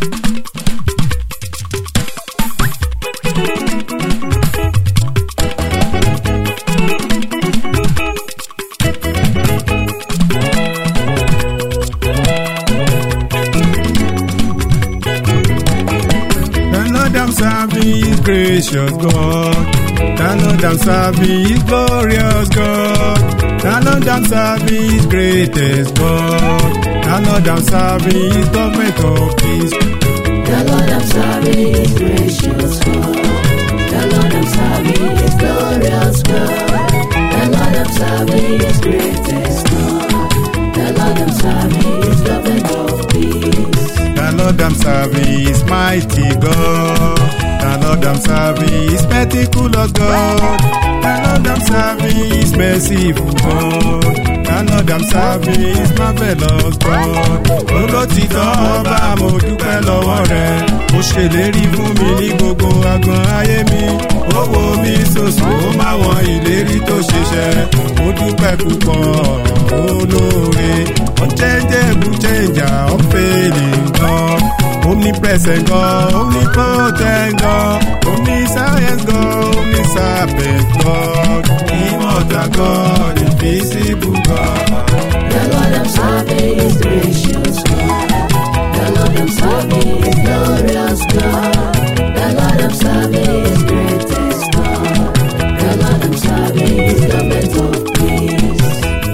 Gracious God, the Lord I'm serving is glorious God, the Lord I'm serving is greatest God, the Lord I'm serving is government of peace. The Lord I'm serving is gracious God, the Lord I'm serving is glorious God, the Lord I'm serving is greatest God, the Lord I'm serving is government of peace. The Lord I'm serving is mighty God, the Lord I'm serving is meticulous God, the Lord I'm serving is merciful God, the Lord I'm serving is marvelous God. Olótìtọ́ ọba mo dúpẹ́ lọ́wọ́ rẹ̀, ó ṣèlérí fún mi ní gbogbo agbọ̀n ayé mi, ó wo mi sòsò ó máa wọn ìlérí tó ṣiṣẹ́, ó dúpẹ́ púpọ̀ olóore, unchangeable changer, unfailing God. Omnipresent God, omnipotent God, omniscience God, omniscient God, immortal God, invisible God. The Lord I'm serving is gracious God, the Lord I'm serving is glorious God, the Lord I'm serving is greatest God, the Lord I'm serving is government of peace.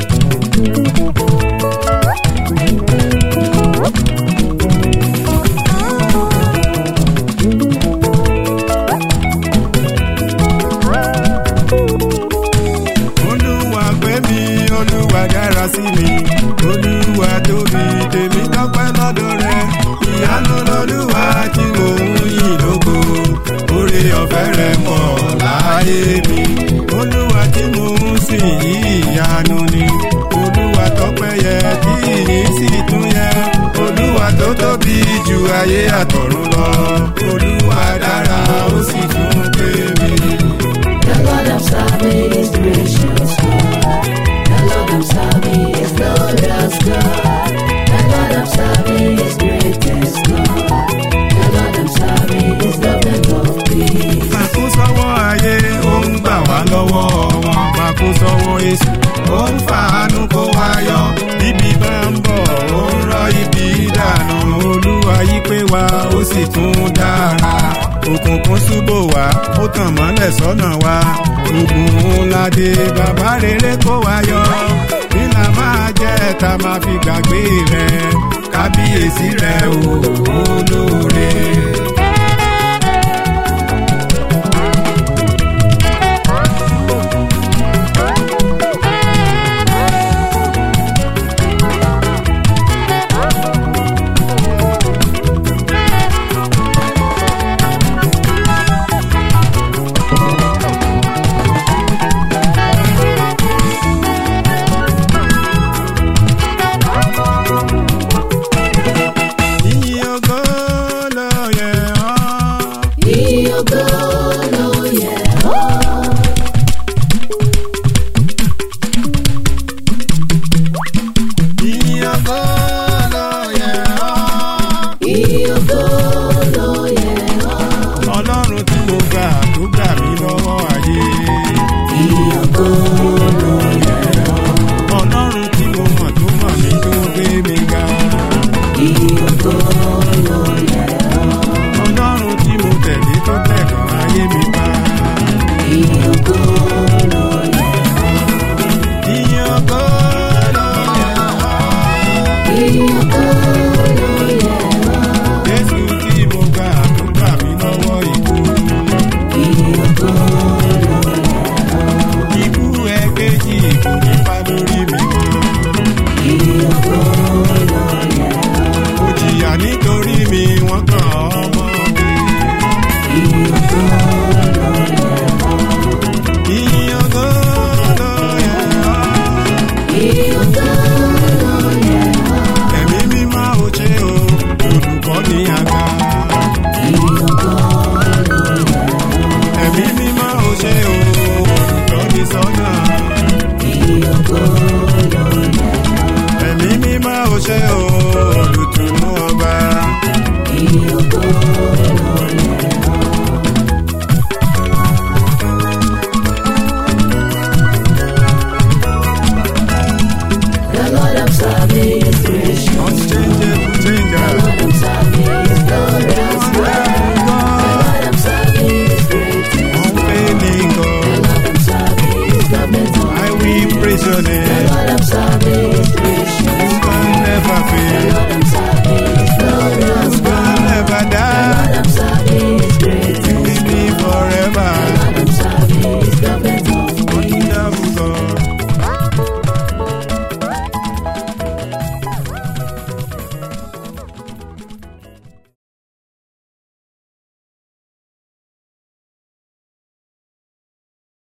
Sí mi Olúwa tóbi tèmi tọ́pẹ́ lọ́dọ̀ rẹ̀, ìyanu lọ́lúwa tí mò ń yìn lógo, oore ọ̀fẹ́ rẹ̀ pọ̀ láyé mi. Olúwa tí mò ń sìn yìí ìyanu ni, Olúwa tọ́pẹ́ yẹ tí ìyìn sì tún yẹ, Olúwa tó tóbi ju ayé àtọ̀run lọ, Olúwa dára ó sì tún pè mí. The Lord I'm serving is gracious God, the Lord I'm serving is glorious God, the Lord I'm serving is greatest God, the Lord I'm serving is government of peace. Àkósọ́wọ́ ayé ó ń gbà wá lọ́wọ́ wọn, àkósọ́wọ́ èṣù ó ń fàánú kó wá yọ, ibi bá ń bọ̀ ó ń rọ ibi dànù, Olúwa yí pé wá ó sì tún dára, òkùnkùn ṣúbò wá ó tàn mọ́lẹ̀ sọ́nà wa, ogun ńlá dé bàbá rere kó wá yọ, kí la máa jẹ́ ta máa fi gbàgbé rẹ̀, kábíyèsí rẹ̀ o olóore. Ọlọ́run tí mo gbà tó gbà mí lọ́wọ́ ayé. Ọlọ́run tí mo mọ̀ tó mọ̀ mí tó gbé mi ga. Ọlọ́run tí mo tẹ̀lé tó tẹ̀gàn ayé mi pa. Ìyìn ògo ló yẹ ọ́. Jésù tí mo gbà tó gbà mí lọ́wọ́ ikú. Ikú ẹgbẹ́jì kò ní pa lórí mi mọ́. Ó jìyà nítorí mi wọ́n kàn ọmọ mi. Ìyìn ògo ló yẹ ọ́. Ẹ̀mí mímọ́ Lord I'm serving